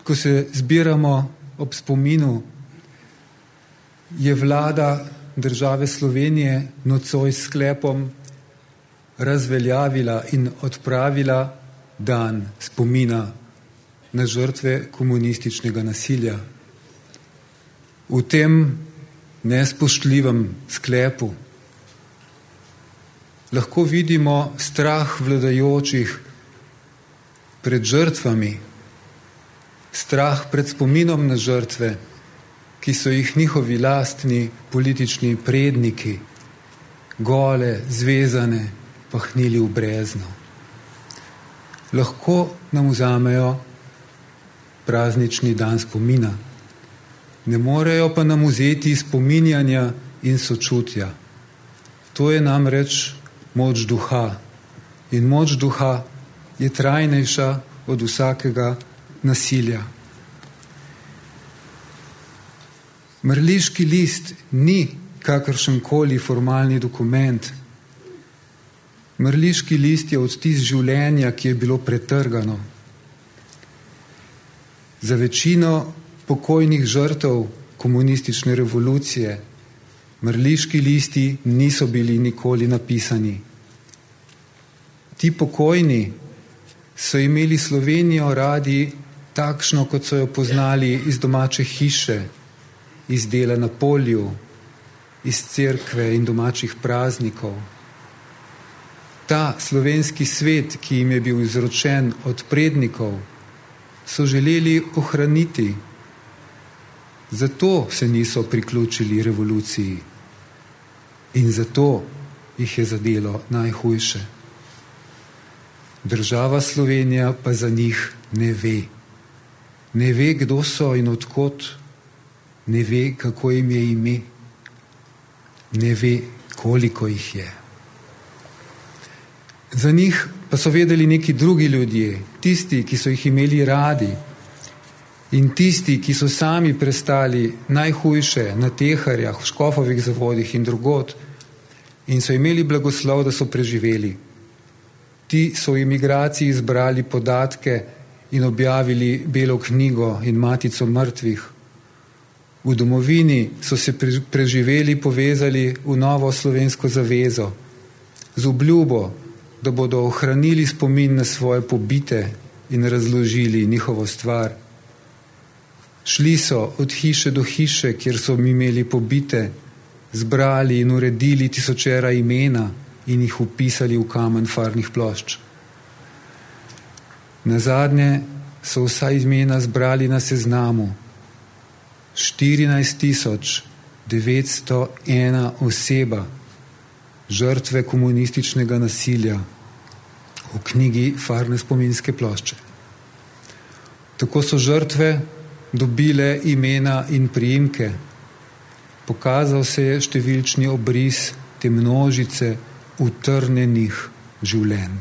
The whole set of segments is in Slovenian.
ko se zbiramo ob spominu, je vlada države Slovenije nocoj s sklepom razveljavila in odpravila dan spomina na žrtve komunističnega nasilja. V tem nespoštljivem sklepu lahko vidimo strah vladajočih pred žrtvami, strah pred spominom na žrtve, ki so jih njihovi lastni politični predniki gole, zvezane, pahnili v brezno. Lahko nam vzamejo praznični dan spomina, ne morejo pa nam vzeti spominjanja in sočutja. To je namreč moč duha in moč duha je trajnejša od vsakega nasilja. Mrliški list ni kakršenkoli formalni dokument. Mrliški list je odtis življenja, ki je bilo pretrgano. Za večino pokojnih žrtev komunistične revolucije mrliški listi niso bili nikoli napisani. Ti pokojni so imeli Slovenijo radi takšno, kot so jo poznali iz domače hiše, iz dela na polju, iz cerkve in domačih praznikov. Ta slovenski svet, ki jim je bil izročen od prednikov, so želeli ohraniti. Zato se niso priključili revoluciji in zato jih je zadelo najhujše. Država Slovenija pa za njih ne ve. Ne ve, kdo so in odkot, ne ve, kako jim je ime, ne ve, koliko jih je. Za njih pa so vedeli neki drugi ljudje, tisti, ki so jih imeli radi in tisti, ki so sami prestali najhujše na Teharjah, v Škofovih zavodih in drugod in so imeli blagoslov, da so preživeli. Ti so v emigraciji izbrali podatke in objavili belo knjigo in matico mrtvih. V domovini so se preživeli povezali v novo slovensko zavezo z obljubo, da bodo ohranili spomin na svoje pobite in razložili njihovo stvar. Šli so od hiše do hiše, kjer so imeli pobite, zbrali in uredili tisočera imena in jih upisali v kamen farnih plošč. Nazadnje so vsa imena zbrali na seznamu. 14.901 oseba, žrtve komunističnega nasilja, v knjigi Farne spominske plošče. Tako so žrtve dobile imena in priimke. Pokazal se je številčni obris te množice utrnjenih življenj.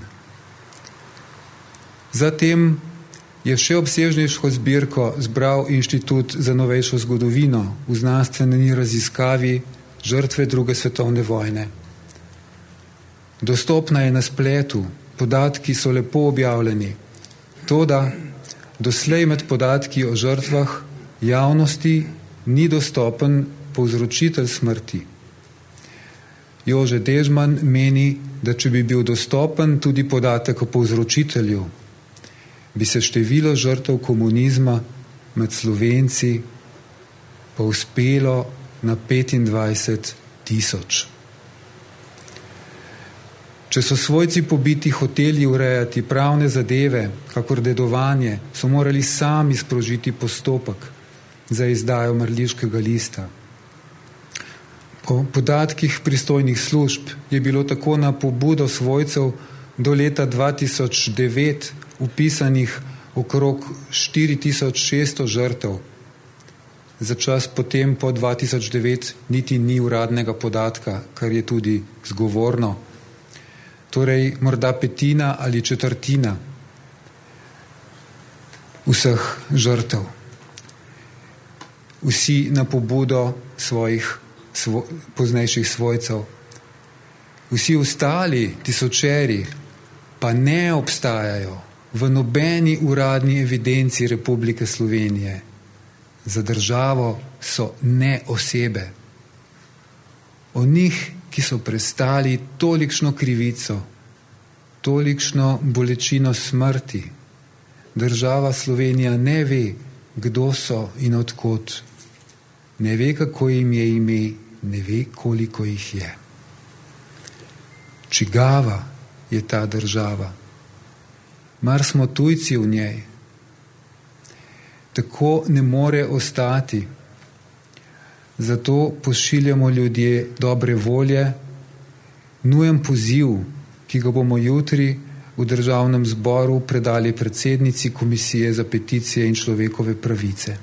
Zatem je še obsežnejšo zbirko zbral Inštitut za novejšo zgodovino v znanstveni raziskavi žrtve druge svetovne vojne. Dostopna je na spletu, podatki so lepo objavljeni. Toda doslej med podatki o žrtvah javnosti ni dostopen povzročitelj smrti. Jože Dežman meni, da če bi bil dostopen tudi podatek o povzročitelju, bi se število žrtev komunizma med Slovenci povzpelo na 25.000. Če so svojci pobiti hoteli urejati pravne zadeve, kakor dedovanje, so morali sami sprožiti postopek za izdajo mrliškega lista. Po podatkih pristojnih služb je bilo tako na pobudo svojcev do leta 2009 upisanih okrog 4600 žrtev. Za čas potem po 2009 niti ni uradnega podatka, kar je tudi zgovorno. Torej morda petina ali četrtina vseh žrtev. Vsi na pobudo svojih poznejših svojcev. Vsi ostali tisočeri pa ne obstajajo v nobeni uradni evidenci Republike Slovenije. Za državo so ne osebe. O njih, ki so prestali tolikšno krivico, tolikšno bolečino smrti, država Slovenija ne ve, kdo so in odkot. Ne ve, kako jim je ime, ne ve, koliko jih je. Čigava je ta država? Mar smo tujci v njej? Tako ne more ostati. Zato pošiljamo ljudje dobre volje, nujen poziv, ki ga bomo jutri v Državnem zboru predali predsednici Komisije za peticije in človekove pravice.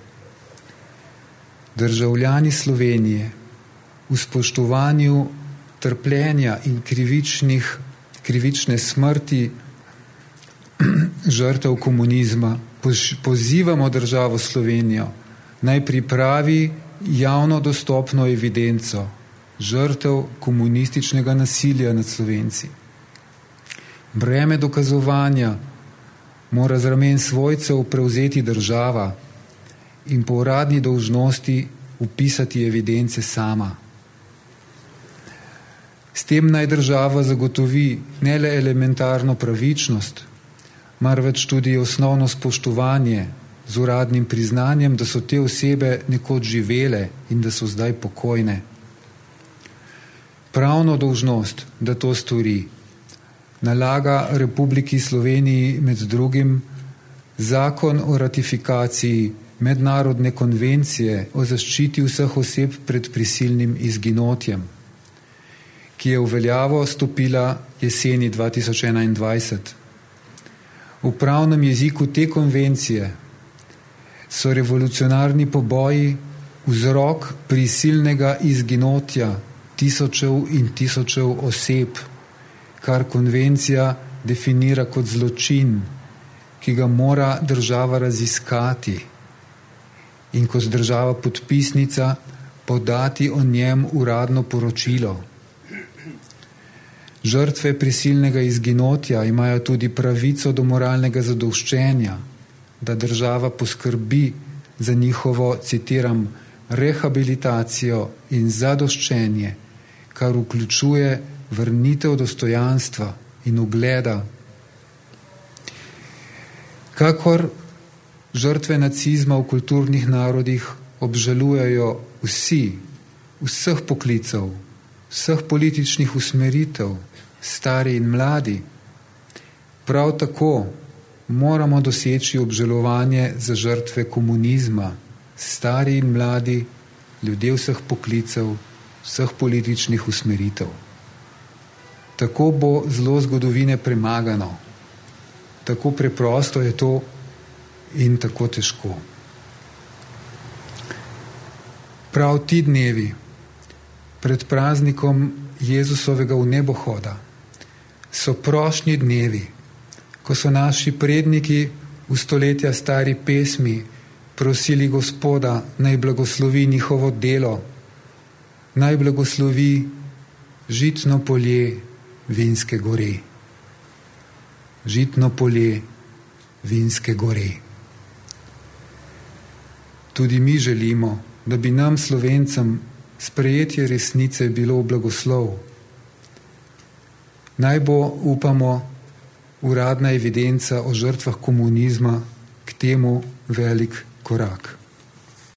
Državljani Slovenije v spoštovanju trpljenja in krivične smrti žrtev komunizma pozivamo državo Slovenijo, naj pripravi javno dostopno evidenco žrtev komunističnega nasilja nad Slovenci. Breme dokazovanja mora z ramen svojcev prevzeti država in po uradni dolžnosti vpisati evidence sama. S tem naj država zagotovi ne le elementarno pravičnost, marveč tudi osnovno spoštovanje z uradnim priznanjem, da so te osebe nekoč živele in da so zdaj pokojne. Pravno dolžnost, da to stori, nalaga Republiki Sloveniji med drugim Zakon o ratifikaciji Mednarodne konvencije o zaščiti vseh oseb pred prisilnim izginotjem, ki je v veljavo stopila jeseni 2021. V pravnem jeziku te konvencije so revolucionarni poboji vzrok prisilnega izginotja tisočev in tisočev oseb, kar konvencija definira kot zločin, ki ga mora država raziskati in kot država podpisnica podati o njem uradno poročilo. Žrtve prisilnega izginotja imajo tudi pravico do moralnega zadoščenja, da država poskrbi za njihovo, citiram, rehabilitacijo in zadoščenje, kar vključuje vrnitev dostojanstva in ugleda. Kakor žrtve nacizma v kulturnih narodih obžalujejo vsi, vseh poklicev, vseh političnih usmeritev, stari in mladi, prav tako moramo doseči obžalovanje za žrtve komunizma, stari in mladi, ljudje vseh poklicev, vseh političnih usmeritev. Tako bo zlo zgodovine premagano. Tako preprosto je to in tako težko. Prav ti dnevi pred praznikom Jezusovega vnebohoda so prošnji dnevi, ko so naši predniki v stoletja stari pesmi prosili Gospoda, naj blagoslovi njihovo delo, naj blagoslovi žitno polje Vinske gore. Žitno polje Vinske gore. Tudi mi želimo, da bi nam Slovencem sprejetje resnice bilo v blagoslov. Naj bo, upamo, uradna evidenca o žrtvah komunizma k temu velik korak.